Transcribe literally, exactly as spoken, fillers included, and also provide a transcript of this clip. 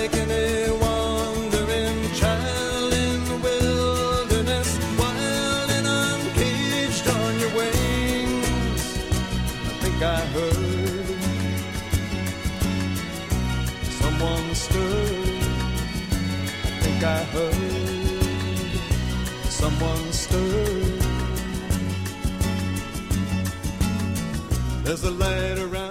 like any wandering child in the wilderness, wild and uncaged on your wings. I think I heard someone stir. I think I heard someone stir. There's a light around